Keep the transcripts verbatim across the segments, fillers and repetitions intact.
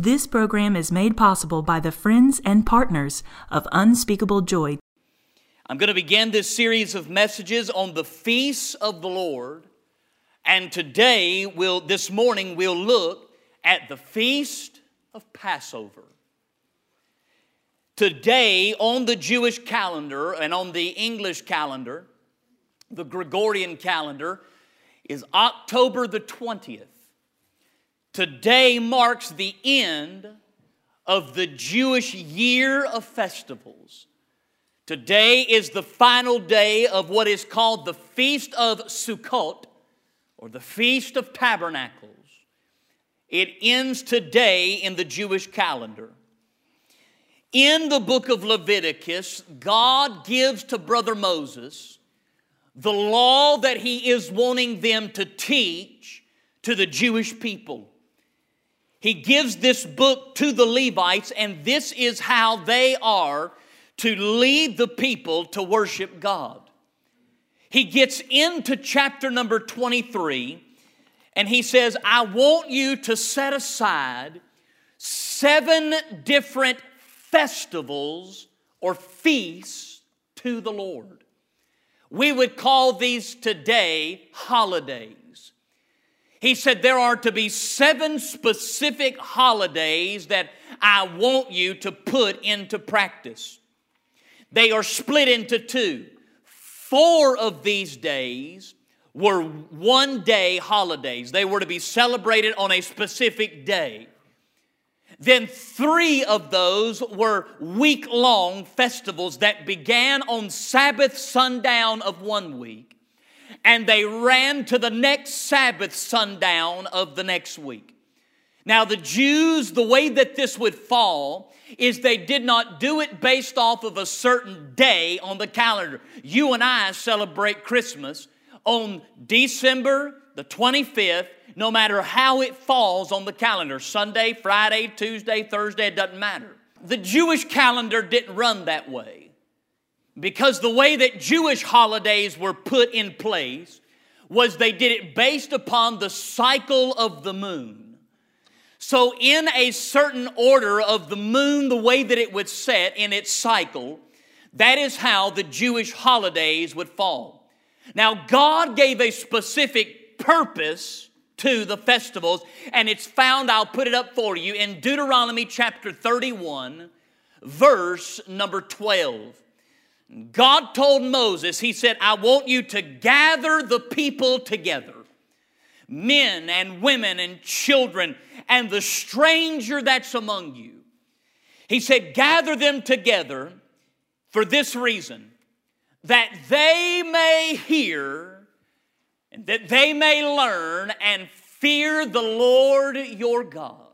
This program is made possible by the friends and partners of Unspeakable Joy. I'm going to begin this series of messages on the feasts of the Lord. And today, we'll, this morning, we'll look at the Feast of Passover. Today, on the Jewish calendar and on the English calendar, the Gregorian calendar, is October the twentieth. Today marks the end of the Jewish year of festivals. Today is the final day of what is called the Feast of Sukkot, or the Feast of Tabernacles. It ends today in the Jewish calendar. In the book of Leviticus, God gives to Brother Moses the law that he is wanting them to teach to the Jewish people. He gives this book to the Levites, and this is how they are to lead the people to worship God. He gets into chapter number twenty-three, and he says, I want you to set aside seven different festivals or feasts to the Lord. We would call these today holidays. He said there are to be seven specific holidays that I want you to put into practice. They are split into two. Four of these days were one-day holidays. They were to be celebrated on a specific day. Then three of those were week-long festivals that began on Sabbath sundown of one week, and they ran to the next Sabbath sundown of the next week. Now the Jews, the way that this would fall is they did not do it based off of a certain day on the calendar. You and I celebrate Christmas on December the twenty-fifth, no matter how it falls on the calendar. Sunday, Friday, Tuesday, Thursday, it doesn't matter. The Jewish calendar didn't run that way, because the way that Jewish holidays were put in place was they did it based upon the cycle of the moon. So in a certain order of the moon, the way that it would set in its cycle, that is how the Jewish holidays would fall. Now God gave a specific purpose to the festivals, and it's found, I'll put it up for you, in Deuteronomy chapter thirty-one, verse number twelve. God told Moses, he said, I want you to gather the people together, men and women and children and the stranger that's among you. He said, gather them together for this reason, that they may hear and that they may learn and fear the Lord your God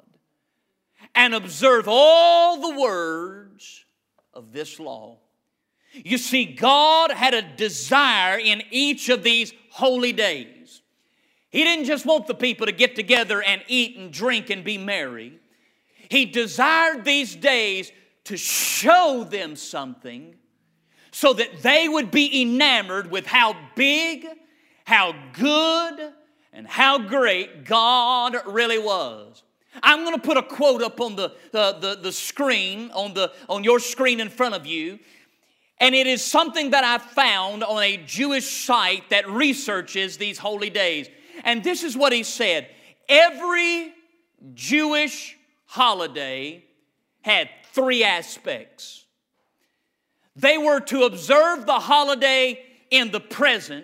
and observe all the words of this law. You see, God had a desire in each of these holy days. He didn't just want the people to get together and eat and drink and be merry. He desired these days to show them something so that they would be enamored with how big, how good, and how great God really was. I'm going to put a quote up on the, the, the, the screen, on, the, on your screen in front of you. And it is something that I found on a Jewish site that researches these holy days. And this is what he said. Every Jewish holiday had three aspects. They were to observe the holiday in the present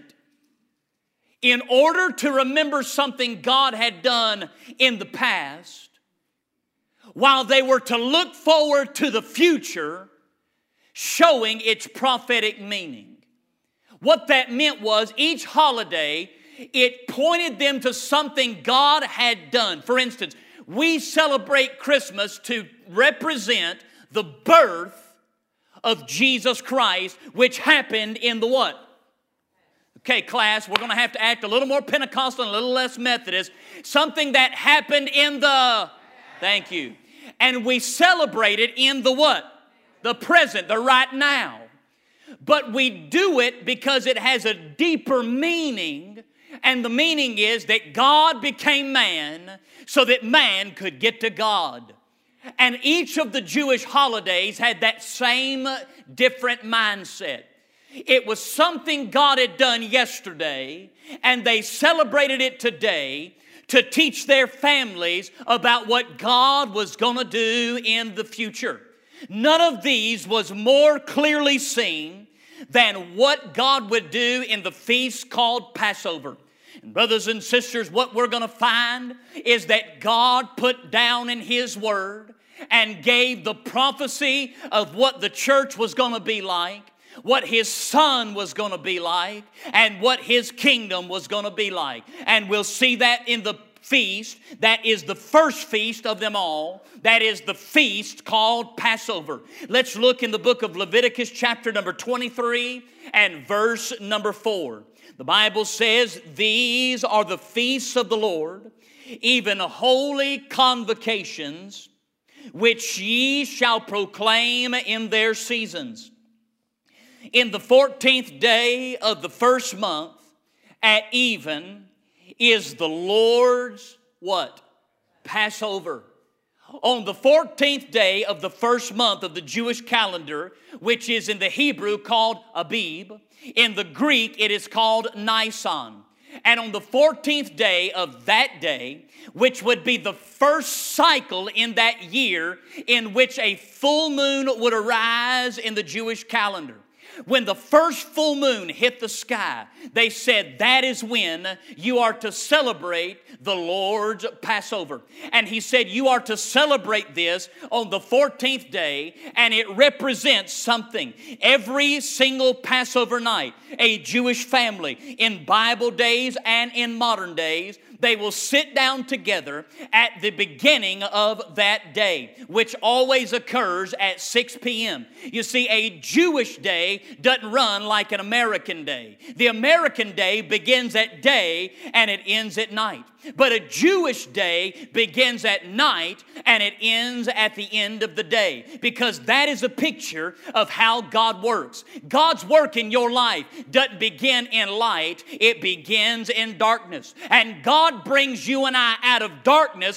in order to remember something God had done in the past, while they were to look forward to the future, showing its prophetic meaning. What that meant was each holiday, it pointed them to something God had done. For instance, we celebrate Christmas to represent the birth of Jesus Christ, which happened in the what? Okay, class, we're going to have to act a little more Pentecostal and a little less Methodist. Something that happened in the, thank you. And we celebrate it in the what? The present, the right now. But we do it because it has a deeper meaning, and the meaning is that God became man so that man could get to God. And each of the Jewish holidays had that same different mindset. It was something God had done yesterday, and they celebrated it today to teach their families about what God was going to do in the future. None of these was more clearly seen than what God would do in the feast called Passover. And brothers and sisters, what we're going to find is that God put down in His Word and gave the prophecy of what the church was going to be like, what His Son was going to be like, and what His kingdom was going to be like. And we'll see that in the feast that is the first feast of them all. That is the feast called Passover. Let's look in the book of Leviticus chapter number twenty-three and verse number four. The Bible says, "These are the feasts of the Lord, even holy convocations, which ye shall proclaim in their seasons. In the fourteenth day of the first month at even is the Lord's" what? Passover. On the fourteenth day of the first month of the Jewish calendar, which is in the Hebrew called Abib, in the Greek it is called Nisan. And on the fourteenth day of that day, which would be the first cycle in that year in which a full moon would arise in the Jewish calendar, when the first full moon hit the sky, they said that is when you are to celebrate the Lord's Passover. And he said you are to celebrate this on the fourteenth day, and it represents something. Every single Passover night, a Jewish family in Bible days and in modern days, they will sit down together at the beginning of that day, which always occurs at six p.m. You see, a Jewish day doesn't run like an American day. The American day begins at day and it ends at night. But a Jewish day begins at night and it ends at the end of the day, because that is a picture of how God works. God's work in your life doesn't begin in light, it begins in darkness. And God brings you and I out of darkness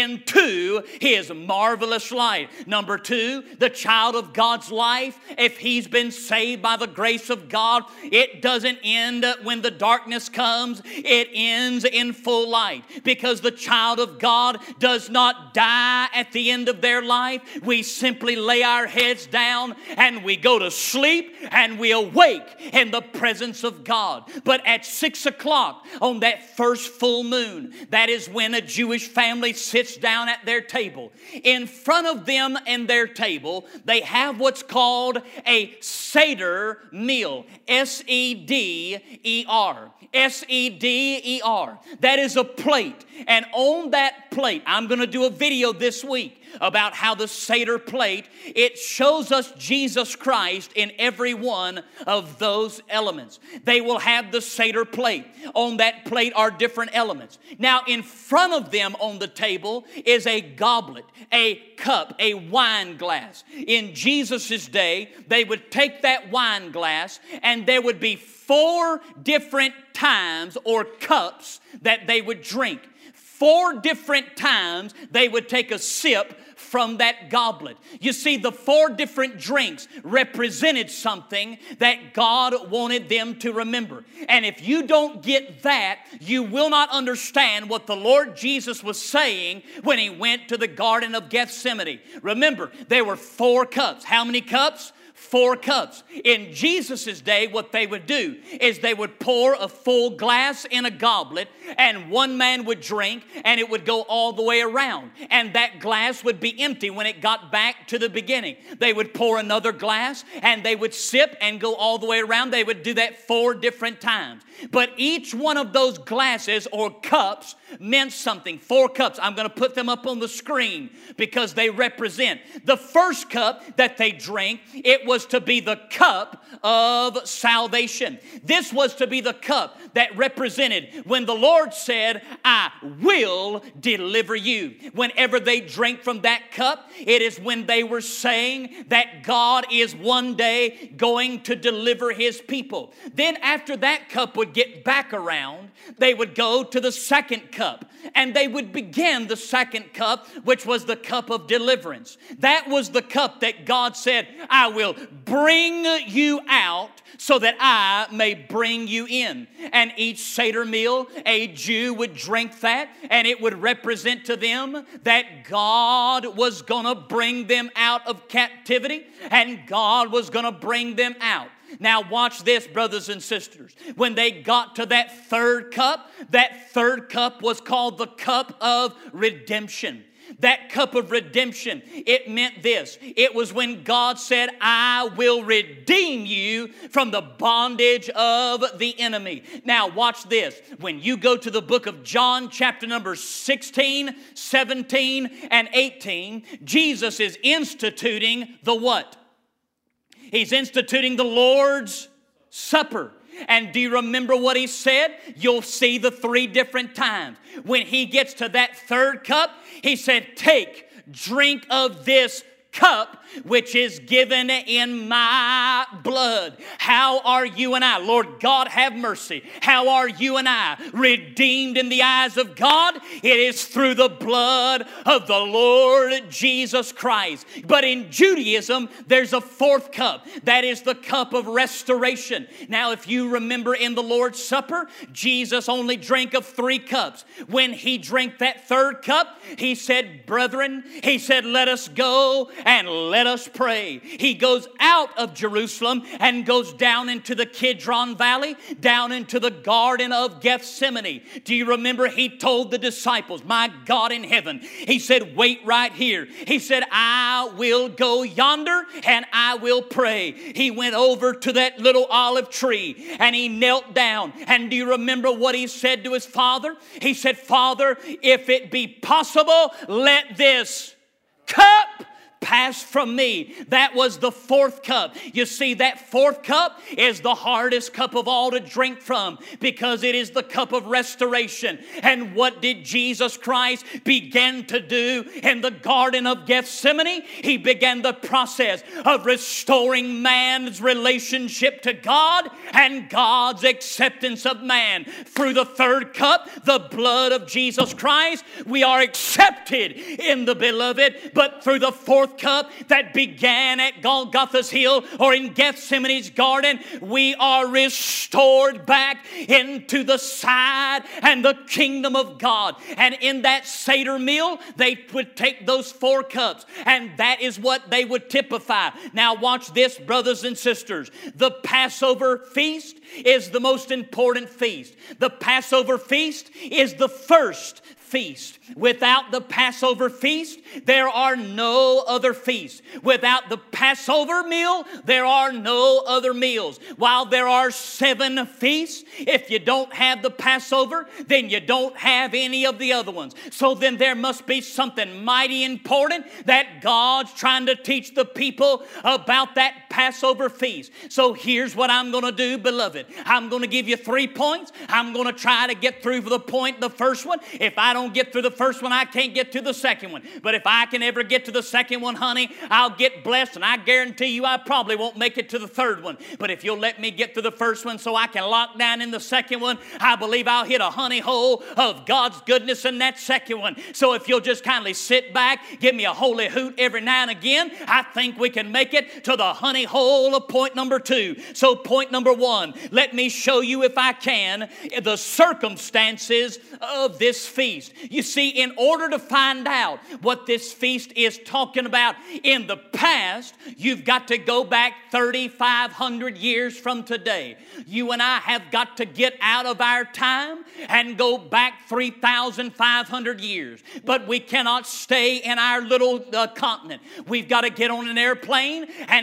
into His marvelous light. Number two, the child of God's life, if he's been saved by the grace of God, it doesn't end when the darkness comes, it ends in full light. Because the child of God does not die at the end of their life. We simply lay our heads down and we go to sleep and we awake in the presence of God. But at six o'clock on that first full moon, that is when a Jewish family sits down at their table. In front of them and their table, they have what's called a Seder meal. S E D E R. S E D E R. That is a plate. And on that plate, I'm going to do a video this week about how the Seder plate, it shows us Jesus Christ in every one of those elements. They will have the Seder plate. On that plate are different elements. Now, in front of them on the table is a goblet, a cup, a wine glass. In Jesus' day, they would take that wine glass and there would be four different times or cups that they would drink. Four different times they would take a sip from that goblet. You see, the four different drinks represented something that God wanted them to remember. And if you don't get that, you will not understand what the Lord Jesus was saying when He went to the Garden of Gethsemane. Remember, there were four cups. How many cups? Four cups. In Jesus' day, what they would do is they would pour a full glass in a goblet, and one man would drink, and it would go all the way around. And that glass would be empty when it got back to the beginning. They would pour another glass, and they would sip and go all the way around. They would do that four different times. But each one of those glasses or cups meant something. Four cups. I'm going to put them up on the screen because they represent. The first cup that they drank, it It was to be the cup of salvation. This was to be the cup that represented when the Lord said, I will deliver you. Whenever they drank from that cup, it is when they were saying that God is one day going to deliver His people. Then after that cup would get back around, they would go to the second cup, and they would begin the second cup, which was the cup of deliverance. That was the cup that God said, I will bring you out so that I may bring you in. And each Seder meal, a Jew would drink that, and it would represent to them that God was going to bring them out of captivity, and God was going to bring them out. Now watch this, brothers and sisters. When they got to that third cup, that third cup was called the cup of redemption. That cup of redemption, it meant this. It was when God said, I will redeem you from the bondage of the enemy. Now watch this. When you go to the book of John, chapter number sixteen, seventeen, and eighteen, Jesus is instituting the what? He's instituting the Lord's Supper. And do you remember what He said? You'll see the three different times. When He gets to that third cup, He said, take, drink of this cup which is given in my blood. How are you and I? Lord God, have mercy. How are you and I redeemed in the eyes of God? It is through the blood of the Lord Jesus Christ. But in Judaism, there's a fourth cup. That is the cup of restoration. Now, if you remember in the Lord's Supper, Jesus only drank of three cups. When He drank that third cup, He said, brethren, He said, let us go and let us pray. He goes out of Jerusalem and goes down into the Kidron Valley, down into the Garden of Gethsemane. Do you remember He told the disciples, my God in heaven, He said, wait right here. He said, I will go yonder and I will pray. He went over to that little olive tree and He knelt down. And do you remember what He said to His Father? He said, Father, if it be possible, let this cup pass from me. That was the fourth cup. You see, that fourth cup is the hardest cup of all to drink from because it is the cup of restoration. And what did Jesus Christ begin to do in the Garden of Gethsemane? He began the process of restoring man's relationship to God and God's acceptance of man. Through the third cup, the blood of Jesus Christ, we are accepted in the beloved. But through the fourth cup that began at Golgotha's hill or in Gethsemane's garden, we are restored back into the side and the kingdom of God. And in that Seder meal, they would take those four cups, and that is what they would typify. Now watch this, brothers and sisters. The Passover feast is the most important feast. The Passover feast is the first feast. Without the Passover feast, there are no other feasts. Without the Passover meal, there are no other meals. While there are seven feasts, if you don't have the Passover, then you don't have any of the other ones. So then there must be something mighty important that God's trying to teach the people about that Passover feast. So here's what I'm going to do, beloved. I'm going to give you three points. I'm going to try to get through the point, the first one. If I don't get through the first one, I can't get to the second one. But if I can ever get to the second one, honey, I'll get blessed, and I guarantee you I probably won't make it to the third one. But if you'll let me get through the first one so I can lock down in the second one, I believe I'll hit a honey hole of God's goodness in that second one. So if you'll just kindly sit back, give me a holy hoot every now and again, I think we can make it to the honey hole of point number two. So point number one, let me show you, if I can, the circumstances of this feast. You see, in order to find out what this feast is talking about in the past, you've got to go back thirty-five hundred years from today. You and I have got to get out of our time and go back three thousand five hundred years. But we cannot stay in our little uh, continent. We've got to get on an airplane and go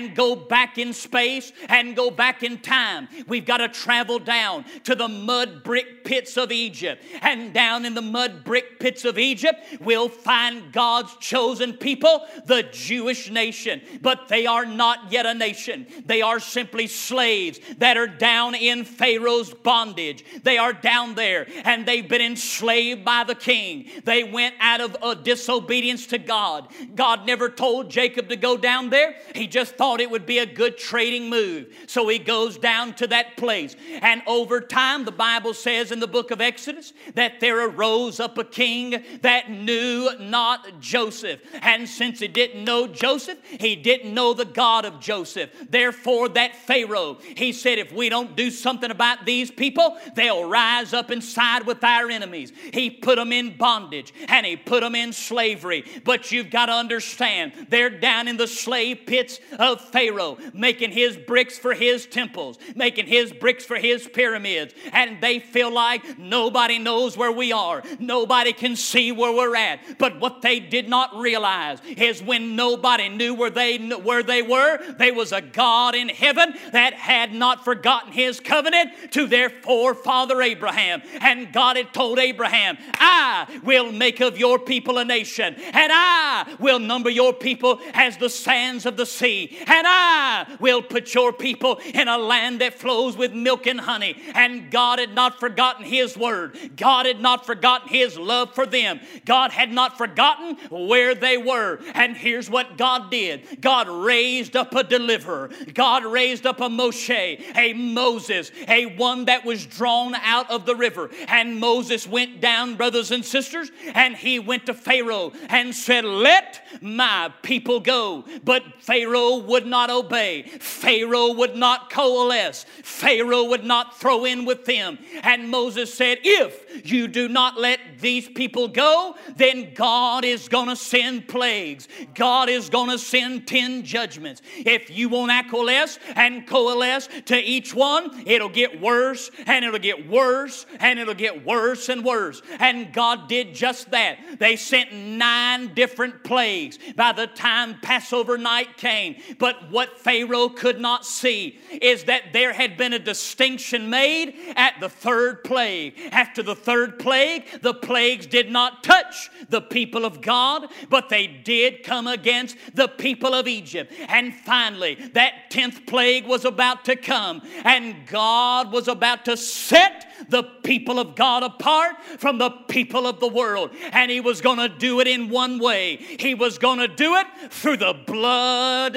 back in space and go back in time. We've got to travel down to the mud brick pits of Egypt. And down in the mud brick pits of Egypt, we'll find God's chosen people, the Jewish nation. But they are not yet a nation. They are simply slaves that are down in Pharaoh's bondage. They are down there and they've been enslaved by the king. They went out of a disobedience to God. God never told Jacob to go down there. He just thought it would be a good trading move. So he goes down to that place. And over time, the Bible says in the book of Exodus that there arose up a king that knew not Joseph. And since he didn't know Joseph, he didn't know the God of Joseph. Therefore, that Pharaoh, he said, if we don't do something about these people, they'll rise up and side with our enemies. He put them in bondage and he put them in slavery. But you've got to understand, they're down in the slave pits of Pharaoh, making his bricks for his temples, making his bricks for his pyramids. And they feel like nobody knows where we are. Nobody can see where we're at. But what they did not realize is when nobody knew where they, where they were, there was a God in heaven that had not forgotten his covenant to their forefather Abraham. And God had told Abraham, I will make of your people a nation, and I will number your people as the sands of the sea, and I will put your people in a land that flows with milk and honey. And God had not forgotten his word. God had not forgotten his love for them. God had not forgotten where they were. And here's what God did. God raised up a deliverer. God raised up a Moshe, a Moses, a one that was drawn out of the river. And Moses went down, brothers and sisters, and he went to Pharaoh and said, let my people go. But Pharaoh would not obey. Pharaoh would not coalesce. Pharaoh would not throw in with them. And Moses said, if you do not let these people go, then God is going to send plagues. God is going to send ten judgments. If you won't acquiesce and coalesce to each one, it'll get worse and it'll get worse and it'll get worse and worse. And God did just that. They sent nine different plagues by the time Passover night came. But what Pharaoh could not see is that there had been a distinction made at the third plague. After the third plague, the plagues did not touch the people of God, but they did come against the people of Egypt. And finally, that tenth plague was about to come, and God was about to set the people of God apart from the people of the world. And he was going to do it in one way. He was going to do it through the blood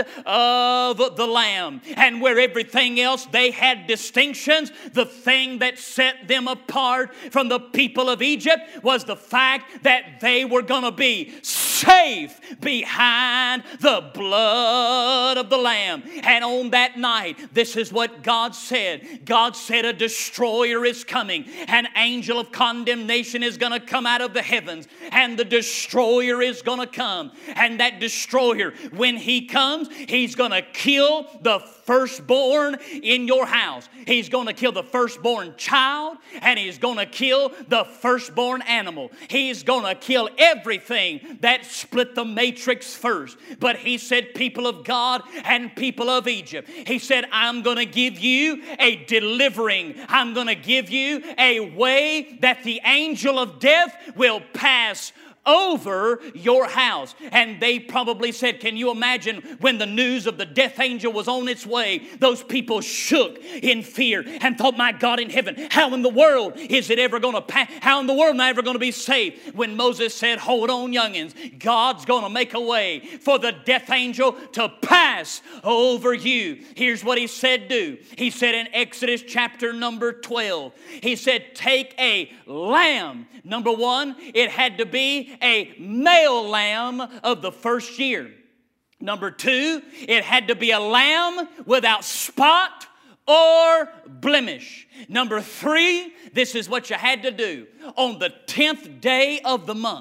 of the Lamb. And where everything else they had distinctions, the thing that set them apart from the people of Egypt was the fact that they were going to be safe behind the blood of the Lamb. And on that night, this is what God said. God said a destroyer is coming. An angel of condemnation is going to come out of the heavens, and the destroyer is going to come. And that destroyer, when he comes, he's going to kill the firstborn in your house. He's going to kill the firstborn child, and he's going to kill the firstborn animal. He's going to kill everything that split the matrix first. But he said, people of God and people of Egypt, he said, I'm going to give you a delivering. I'm going to give you a way that the angel of death will pass over your house. And they probably said, can you imagine when the news of the death angel was on its way? Those people shook in fear and thought, my God in heaven, how in the world is it ever going to pass? How in the world am I ever going to be saved? When Moses said, hold on, youngins, God's going to make a way for the death angel to pass over you. Here's what he said do. He said in Exodus chapter number twelve, he said, take a lamb. Number one, it had to be a male lamb of the first year. Number two, it had to be a lamb without spot or blemish. Number three, this is what you had to do. On the tenth day of the month,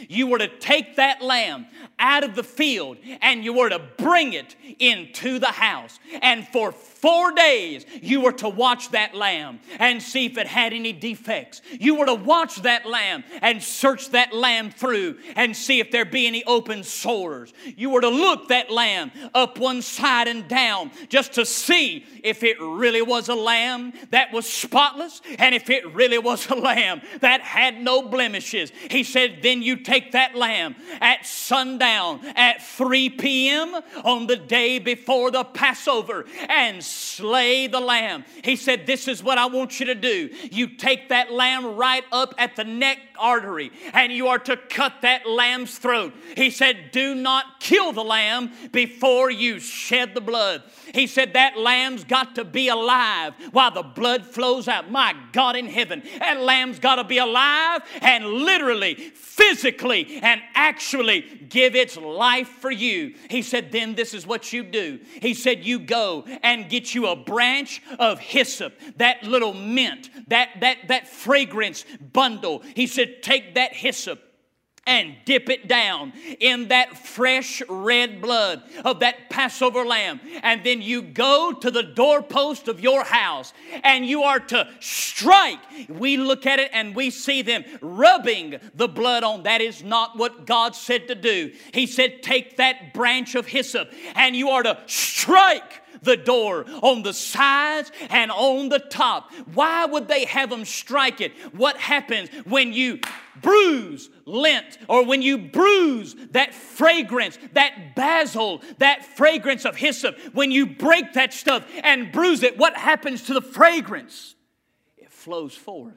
You were to take that lamb out of the field and you were to bring it into the house. And for four days you were to watch that lamb and see if it had any defects. You were to watch that lamb and search that lamb through and see if there be any open sores. You were to look that lamb up one side and down just to see if it really was a lamb that was spotless and if it really was a lamb that had no blemishes. He said, then you take that lamb at sundown at three p.m. on the day before the Passover and slay the lamb. He said, this is what I want you to do. You take that lamb right up at the neck artery and you are to cut that lamb's throat. He said, do not kill the lamb before you shed the blood. He said that lamb's got to be alive while the blood flows out. My God in heaven, that lamb's got to be alive and literally, physically, and actually give its life for you. He said, then this is what you do. He said, you go and get you a branch of hyssop, that little mint, that, that, that fragrance bundle. He said, take that hyssop and dip it down in that fresh red blood of that Passover lamb. And then you go to the doorpost of your house and you are to strike. We look at it and we see them rubbing the blood on. That is not what God said to do. He said, take that branch of hyssop and you are to strike the door on the sides and on the top. Why would they have them strike it? What happens when you bruise lint or when you bruise that fragrance, that basil, that fragrance of hyssop? When you break that stuff and bruise it, what happens to the fragrance? It flows forth.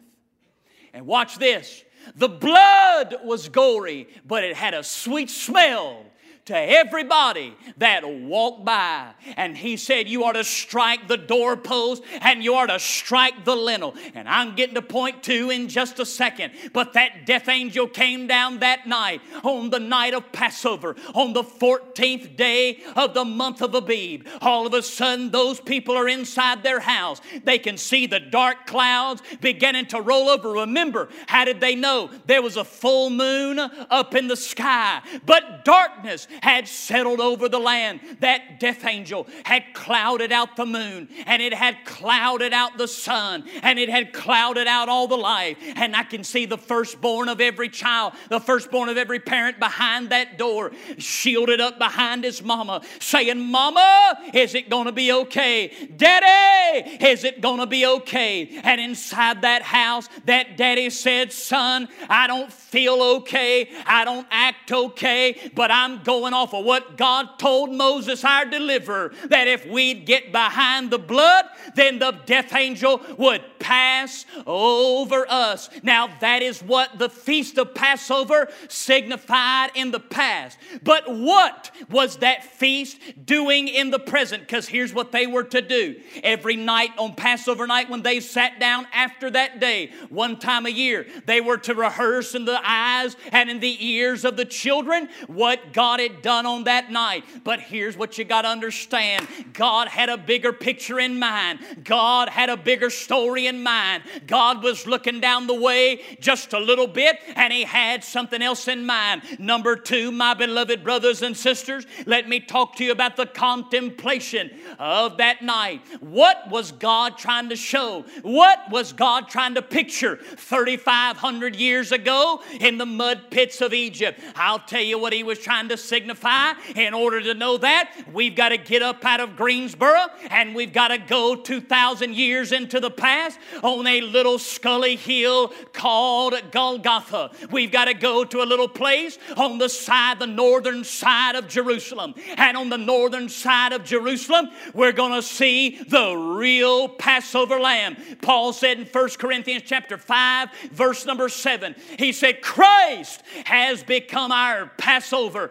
And watch this. The blood was gory, but it had a sweet smell to everybody that walked by. And he said, you are to strike the doorpost and you are to strike the lintel. And I'm getting to point two in just a second. But that death angel came down that night, on the night of Passover, on the fourteenth day of the month of Abib. All of a sudden, those people are inside their house. They can see the dark clouds beginning to roll over. Remember, how did they know? There was a full moon up in the sky, but darkness had settled over the land. That death angel had clouded out the moon, and it had clouded out the sun, and it had clouded out all the light. And I can see the firstborn of every child, the firstborn of every parent behind that door, shielded up behind his mama, saying, Mama, is it going to be okay? Daddy, is it going to be okay? And inside that house, that daddy said, son, I don't feel okay. I don't act okay, but I'm going off of what God told Moses, our deliverer, that if we'd get behind the blood, then the death angel would pass over us. Now that is what the feast of Passover signified in the past. But what was that feast doing in the present? Because here's what they were to do. Every night on Passover night, when they sat down after that day, one time a year, they were to rehearse in the eyes and in the ears of the children what God had done on that night. But here's what you got to understand. God had a bigger picture in mind. God had a bigger story in mind. God was looking down the way just a little bit, and He had something else in mind. Number two, my beloved brothers and sisters, let me talk to you about the contemplation of that night. What was God trying to show? What was God trying to picture thirty-five hundred years ago in the mud pits of Egypt? I'll tell you what He was trying to signify. In order to know that, we've got to get up out of Greensboro and we've got to go two thousand years into the past on a little scully hill called Golgotha. We've got to go to a little place on the side, the northern side of Jerusalem. And on the northern side of Jerusalem, we're going to see the real Passover lamb. Paul said in First Corinthians chapter five, verse number seven, he said, Christ has become our Passover. So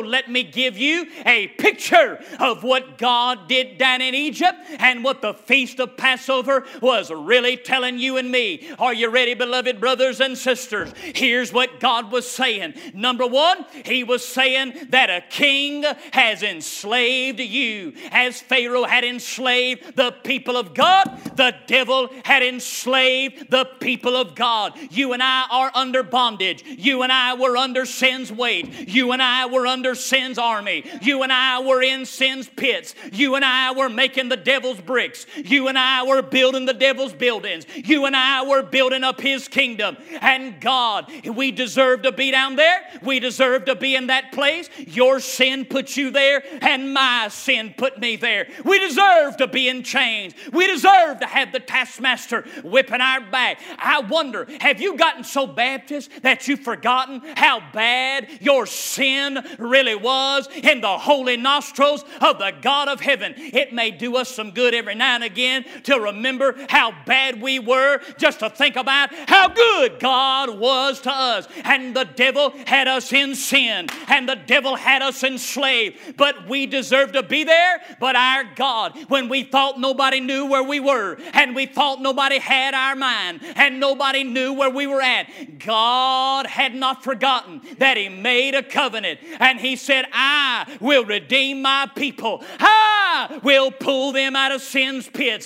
let me give you a picture of what God did down in Egypt and what the Feast of Passover was really telling you and me. Are you ready, beloved brothers and sisters? Here's what God was saying. Number one, He was saying that a king has enslaved you. As Pharaoh had enslaved the people of God, the devil had enslaved the people of God. You and I are under bondage. You and I were under sin's weight. You and I were under sin's army. You and I were in sin's pits. You and I were making the devil's bricks. You and I were building the devil's buildings. You and I were building up his kingdom. And God, we deserve to be down there. We deserve to be in that place. Your sin put you there, and my sin put me there. We deserve to be in chains. We deserve to have the taskmaster whipping our back. I wonder, have you gotten so Baptist that you've forgotten how bad your sin really was in the holy nostrils of the God of heaven? It may do us some good every now and again to remember how bad we were, just to think about how good God was to us. And the devil had us in sin, and the devil had us enslaved, but we deserve to be there. But our God, when we thought nobody knew where we were, and we thought nobody had our mind, and nobody knew where we were at, God had not forgotten that He made a covenant, and He said, I will redeem my people. I will pull them out of sin's pits.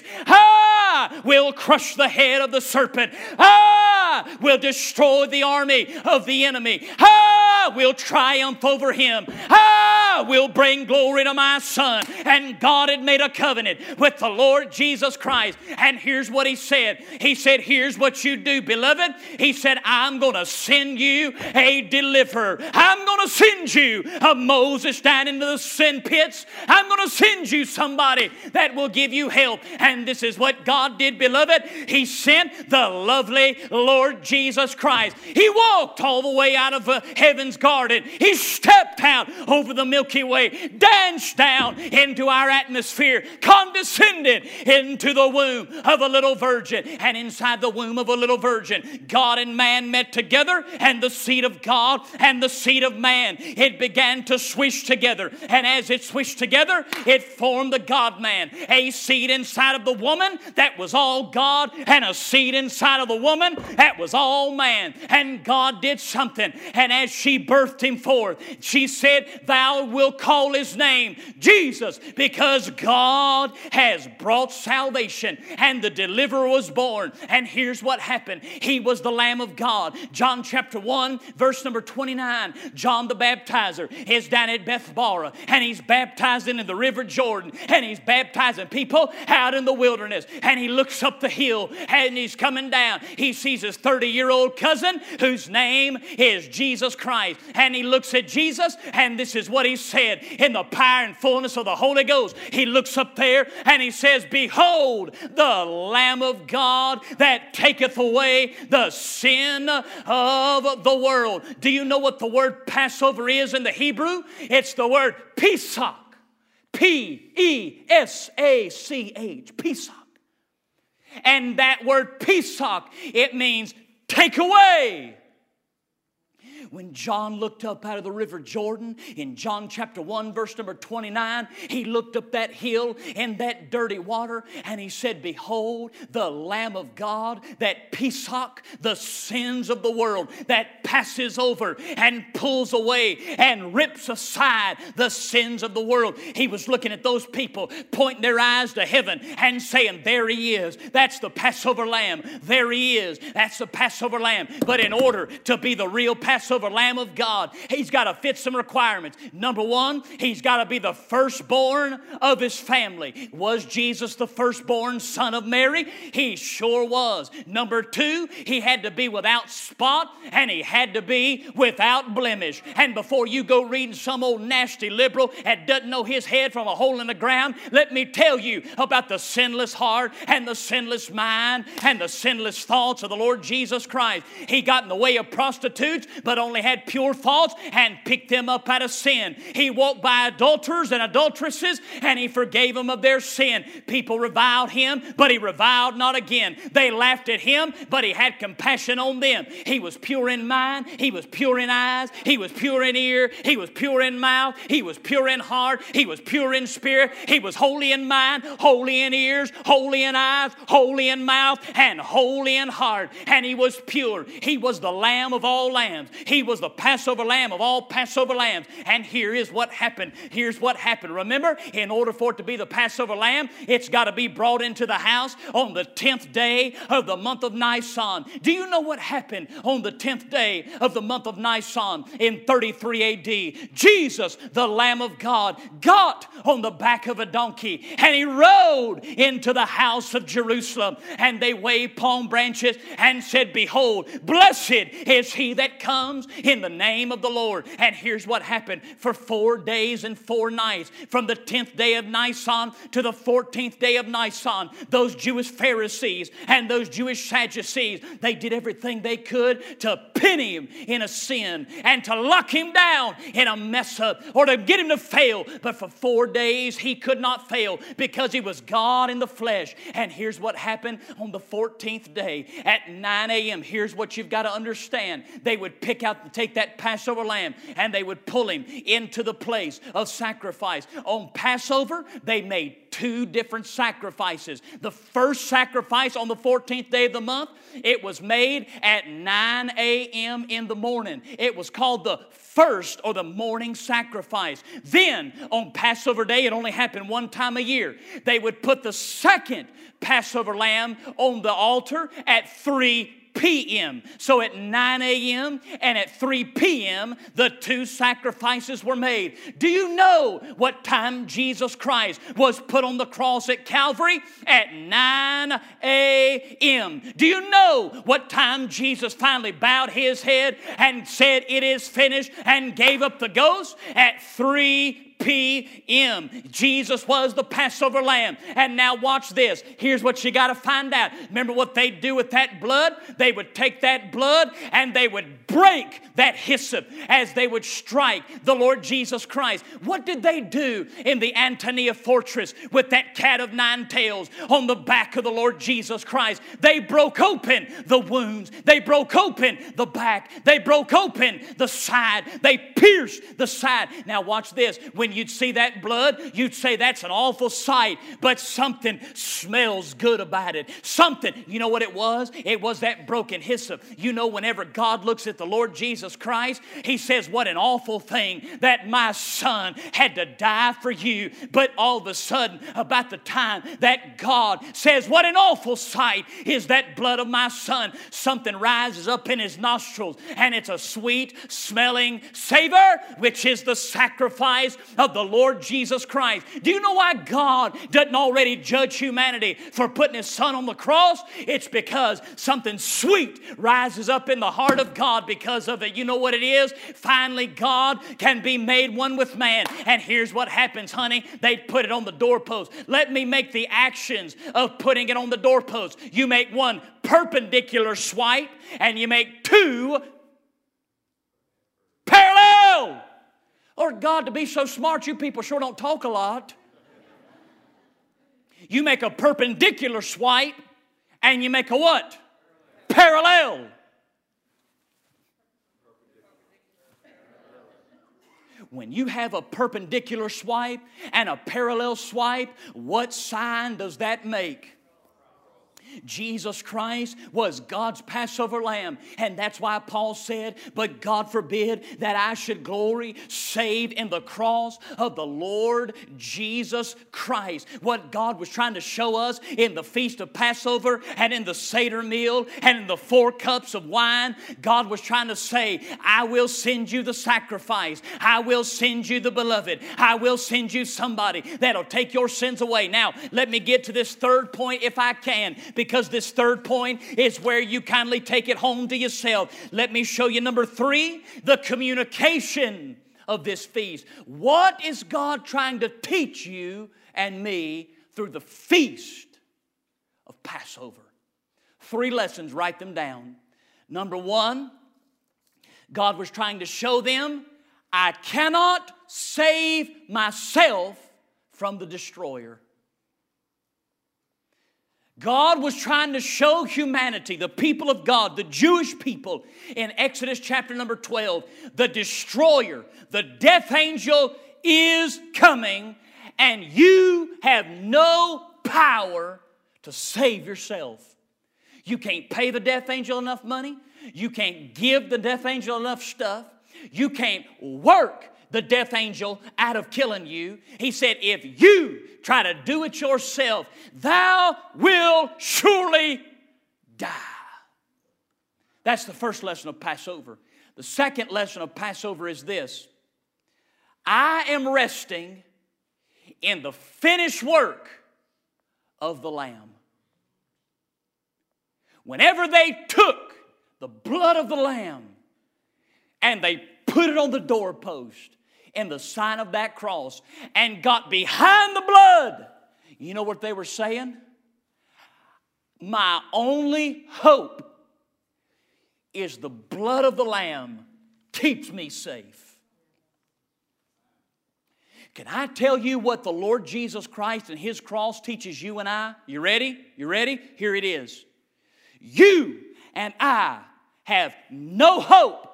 I will crush the head of the serpent. I will destroy the army of the enemy. I will triumph over him. I will bring glory to my Son. And God had made a covenant with the Lord Jesus Christ. And here's what He said. He said, here's what you do, beloved. He said, I'm going to send you a deliverer. I'm going to send you a Moses down into the sin pits. I'm going to send you somebody that will give you help. And this is what God did, beloved. He sent the lovely Lord Jesus Christ. He walked all the way out of uh, heaven's garden. He stepped out over the Milky Way, danced down into our atmosphere, condescended into the womb of a little virgin. And inside the womb of a little virgin, God and man met together, and the seed of God and the seed of man, it began to swish together. And as it swished together, it formed the God-man. A seed inside of the woman that was all God, and a seed inside of the woman that was all man. And God did something. And as she birthed him forth, she said, thou wilt call his name Jesus, because God has brought salvation, and the deliverer was born. And here's what happened. He was the Lamb of God. John chapter one, verse number twenty-nine. John the Baptizer is down at Bethbara, and he's baptizing in the river Jordan, and he's baptizing people out in the wilderness. And he looks up the hill, and he's coming down. He sees his thirty-year-old cousin, whose name is Jesus Christ. And he looks at Jesus, and this is what he said in the power and fullness of the Holy Ghost. He looks up there, and he says, behold, the Lamb of God that taketh away the sin of the world. Do you know what the word Passover is in the Hebrew? It's the word Pesach. P E S A C H. Pesach. And that word Pesach, it means take away. When John looked up out of the river Jordan in John chapter one verse number twenty-nine, he looked up that hill in that dirty water, and he said, behold, the Lamb of God that Pesach the sins of the world, that passes over and pulls away and rips aside the sins of the world. He was looking at those people, pointing their eyes to heaven and saying, there he is. That's the Passover Lamb. There he is. That's the Passover Lamb. But in order to be the real Passover Lamb of God, he's got to fit some requirements. Number one, he's got to be the firstborn of his family. Was Jesus the firstborn son of Mary? He sure was. Number two, he had to be without spot, and he had to be without blemish. And before you go reading some old nasty liberal that doesn't know his head from a hole in the ground, let me tell you about the sinless heart and the sinless mind and the sinless thoughts of the Lord Jesus Christ. He got in the way of prostitutes, but but only had pure thoughts and picked them up out of sin. He walked by adulterers and adulteresses, and He forgave them of their sin. People reviled Him, but He reviled not again. They laughed at Him, but He had compassion on them. He was pure in mind. He was pure in eyes. He was pure in ear. He was pure in mouth. He was pure in heart. He was pure in spirit. He was holy in mind, holy in ears, holy in eyes, holy in mouth, and holy in heart. And He was pure. He was the Lamb of all lambs. He was the Passover Lamb of all Passover lambs. And here is what happened. Here's what happened. Remember, in order for it to be the Passover Lamb, it's got to be brought into the house on the tenth day of the month of Nisan. Do you know what happened on the tenth day of the month of Nisan in thirty-three A D? Jesus, the Lamb of God, got on the back of a donkey and He rode into the house of Jerusalem. And they waved palm branches and said, "Behold, blessed is He that comes in the name of the Lord." And here's what happened. For four days and four nights, from the tenth day of Nisan to the fourteenth day of Nisan, those Jewish Pharisees and those Jewish Sadducees, they did everything they could to pin Him in a sin and to lock Him down in a mess up or to get Him to fail. But for four days He could not fail because He was God in the flesh. And here's what happened on the fourteenth day at nine A M Here's what you've got to understand. They would pick out, take that Passover lamb, and they would pull Him into the place of sacrifice. On Passover, they made two different sacrifices. The first sacrifice on the fourteenth day of the month, it was made at nine A M in the morning. It was called the first or the morning sacrifice. Then on Passover Day, it only happened one time a year, they would put the second Passover lamb on the altar at three P M So at nine A M and at three P M the two sacrifices were made. Do you know what time Jesus Christ was put on the cross at Calvary? At nine A M Do you know what time Jesus finally bowed His head and said, "It is finished," and gave up the ghost? At three P M Jesus was the Passover lamb. And now watch this. Here's what you got to find out. Remember what they'd do with that blood? They would take that blood and they would break that hyssop as they would strike the Lord Jesus Christ. What did they do in the Antonia fortress with that cat of nine tails on the back of the Lord Jesus Christ? They broke open the wounds. They broke open the back. They broke open the side. They pierced the side. Now watch this. When you'd see that blood, you'd say that's an awful sight, but something smells good about it. Something, you know what it was? It was that broken hyssop. You know, whenever God looks at the Lord Jesus Christ, He says, "What an awful thing that my Son had to die for you." But all of a sudden, about the time that God says, "What an awful sight is that blood of my Son," something rises up in His nostrils, and it's a sweet smelling savor, which is the sacrifice of the Lord Jesus Christ. Do you know why God doesn't already judge humanity for putting His Son on the cross? It's because something sweet rises up in the heart of God because of it. You know what it is? Finally, God can be made one with man. And here's what happens, honey. They put it on the doorpost. Let me make the actions of putting it on the doorpost. You make one perpendicular swipe and you make two parallel. Lord God, to be so smart, you people sure don't talk a lot. You make a perpendicular swipe and you make a what? Parallel. When you have a perpendicular swipe and a parallel swipe, what sign does that make? Jesus Christ was God's Passover lamb. And that's why Paul said, "But God forbid that I should glory save in the cross of the Lord Jesus Christ." What God was trying to show us in the Feast of Passover and in the Seder meal and in the four cups of wine, God was trying to say, "I will send you the sacrifice. I will send you the beloved. I will send you somebody that'll take your sins away." Now, let me get to this third point if I can, because this third point is where you kindly take it home to yourself. Let me show you number three, the communication of this feast. What is God trying to teach you and me through the feast of Passover? Three lessons, write them down. Number one, God was trying to show them, I cannot save myself from the destroyer. God was trying to show humanity, the people of God, the Jewish people, in Exodus chapter number twelve, the destroyer, the death angel is coming, and you have no power to save yourself. You can't pay the death angel enough money. You can't give the death angel enough stuff. You can't work the death angel out of killing you. He said, if you try to do it yourself, thou will surely die. That's the first lesson of Passover. The second lesson of Passover is this. I am resting in the finished work of the Lamb. Whenever they took the blood of the Lamb and they put it on the doorpost in the sign of that cross and got behind the blood, you know what they were saying? My only hope is the blood of the Lamb keeps me safe. Can I tell you what the Lord Jesus Christ and His cross teaches you and I? You ready? You ready? Here it is. You and I have no hope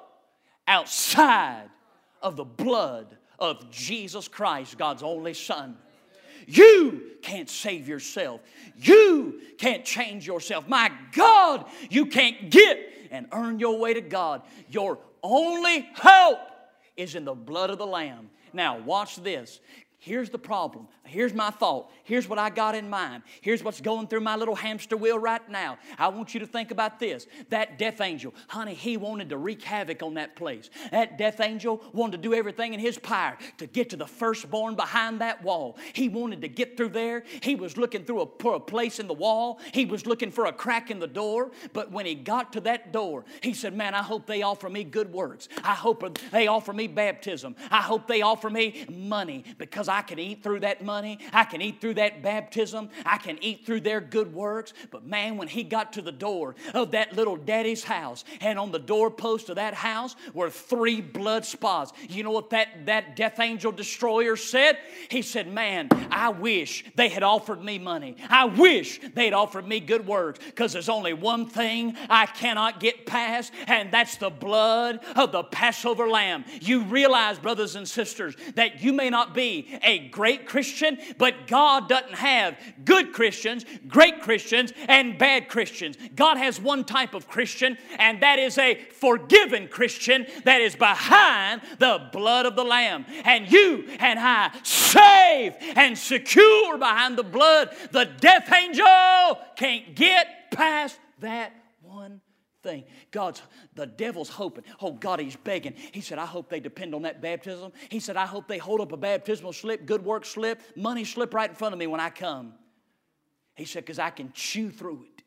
outside of the blood of Jesus Christ, God's only Son. You can't save yourself. You can't change yourself. My God, you can't get and earn your way to God. Your only hope is in the blood of the Lamb. Now, watch this. Here's the problem. Here's my thought. Here's what I got in mind. Here's what's going through my little hamster wheel right now. I want you to think about this. That death angel, honey, he wanted to wreak havoc on that place. That death angel wanted to do everything in his power to get to the firstborn behind that wall. He wanted to get through there. He was looking through a, for a place in the wall. He was looking for a crack in the door. But when he got to that door, he said, man, I hope they offer me good works. I hope they offer me baptism. I hope they offer me money, because I can eat through that money. I can eat through that baptism. I can eat through their good works. But man, when he got to the door of that little daddy's house, and on the doorpost of that house were three blood spots. You know what that, that death angel destroyer said? He said, man, I wish they had offered me money. I wish they'd offered me good works, because there's only one thing I cannot get past, and that's the blood of the Passover lamb. You realize, brothers and sisters, that you may not be a great Christian, but God doesn't have good Christians, great Christians, and bad Christians. God has one type of Christian, and that is a forgiven Christian that is behind the blood of the Lamb. And you and I, safe and secure behind the blood, the death angel can't get past that one thing. God's, the devil's hoping. Oh, God, he's begging. He said, I hope they depend on that baptism. He said, I hope they hold up a baptismal slip, good work slip, money slip right in front of me when I come. He said, because I can chew through it.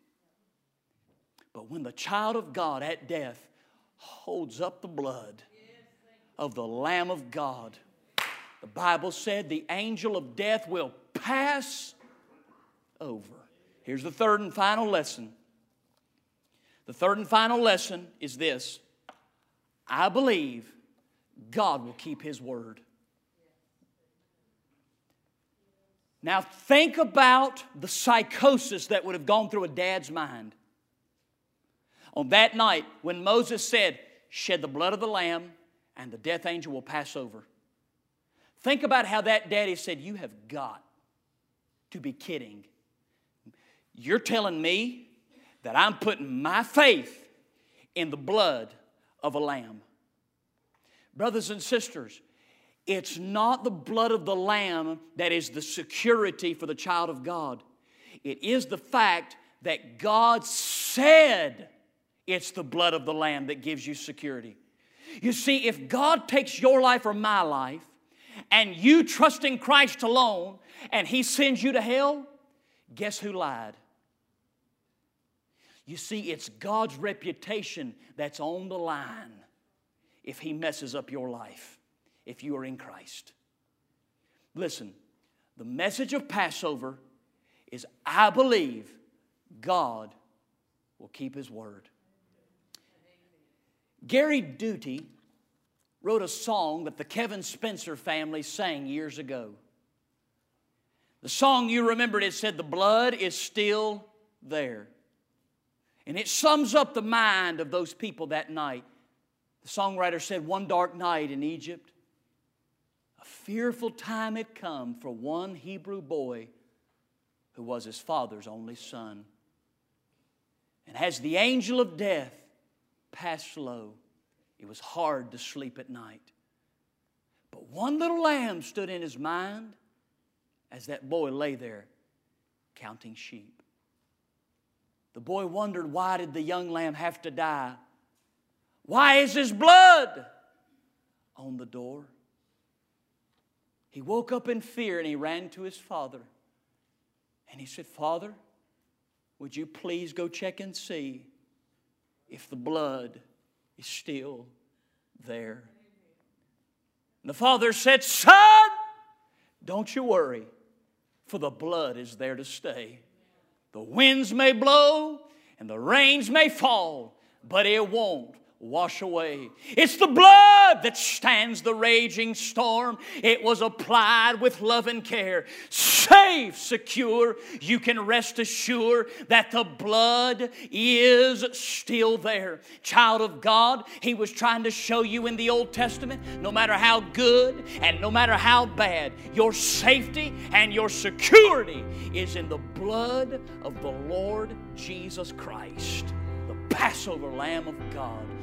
But when the child of God at death holds up the blood of the Lamb of God, the Bible said the angel of death will pass over. Here's the third and final lesson. The third and final lesson is this. I believe God will keep His word. Now think about the psychosis that would have gone through a dad's mind. On that night when Moses said, shed the blood of the lamb and the death angel will pass over. Think about how that daddy said, you have got to be kidding. You're telling me that I'm putting my faith in the blood of a lamb. Brothers and sisters, it's not the blood of the lamb that is the security for the child of God. It is the fact that God said it's the blood of the lamb that gives you security. You see, if God takes your life or my life, and you trust in Christ alone, and He sends you to hell, guess who lied? You see, it's God's reputation that's on the line if He messes up your life, if you are in Christ. Listen, the message of Passover is, I believe God will keep His word. Gary Duty wrote a song that the Kevin Spencer family sang years ago. The song, you remembered, it said, "The blood is still there." And it sums up the mind of those people that night. The songwriter said, "One dark night in Egypt, a fearful time had come for one Hebrew boy who was his father's only son. And as the angel of death passed slow, it was hard to sleep at night. But one little lamb stood in his mind as that boy lay there counting sheep." The boy wondered, why did the young lamb have to die? Why is his blood on the door? He woke up in fear and he ran to his father. And he said, "Father, would you please go check and see if the blood is still there?" And the father said, "Son, don't you worry, for the blood is there to stay. The winds may blow and the rains may fall, but it won't wash away. It's the blood that stands the raging storm. It was applied with love and care. Safe, secure, you can rest assured that the blood is still there." Child of God, He was trying to show you in the Old Testament, no matter how good and no matter how bad, your safety and your security is in the blood of the Lord Jesus Christ, the Passover Lamb of God.